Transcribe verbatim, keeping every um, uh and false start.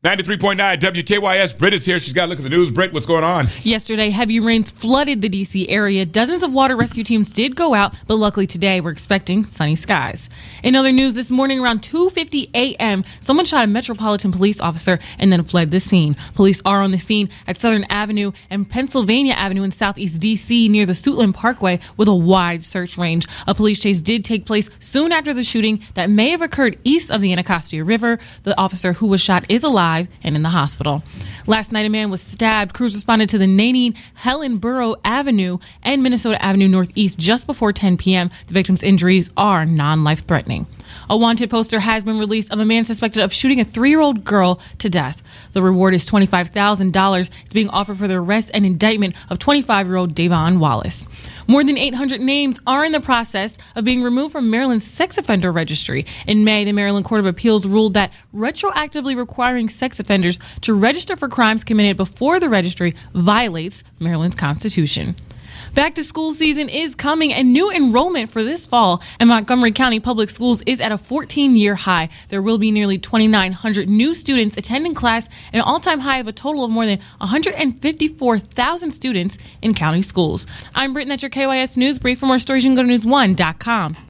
ninety-three point nine W K Y S. Britt is here. She's got to look at the news. Britt, what's going on? Yesterday, heavy rains flooded the D C area. Dozens of water rescue teams did go out, but luckily today we're expecting sunny skies. In other news, this morning around two fifty a.m., someone shot a Metropolitan Police officer and then fled the scene. Police are on the scene at Southern Avenue and Pennsylvania Avenue in southeast D C near the Suitland Parkway with a wide search range. A police chase did take place soon after the shooting that may have occurred east of the Anacostia River. The officer who was shot is alive and in the hospital. Last night, a man was stabbed. Crews responded to the Nadine Hellenborough Avenue and Minnesota Avenue Northeast just before ten p.m. The victim's injuries are non-life-threatening. A wanted poster has been released of a man suspected of shooting a three-year-old girl to death. The reward is twenty-five thousand dollars. It's being offered for the arrest and indictment of twenty-five-year-old Davon Wallace. More than eight hundred names are in the process of being removed from Maryland's sex offender registry. In May, the Maryland Court of Appeals ruled that retroactively requiring sex offenders to register for crimes committed before the registry violates Maryland's Constitution. Back to school season is coming, and new enrollment for this fall in Montgomery County Public Schools is at a fourteen-year high. There will be nearly twenty-nine hundred new students attending class, an all-time high of a total of more than one hundred fifty-four thousand students in county schools. I'm Britt, and that's your K Y S News Brief. For more stories, you can go to news one dot com.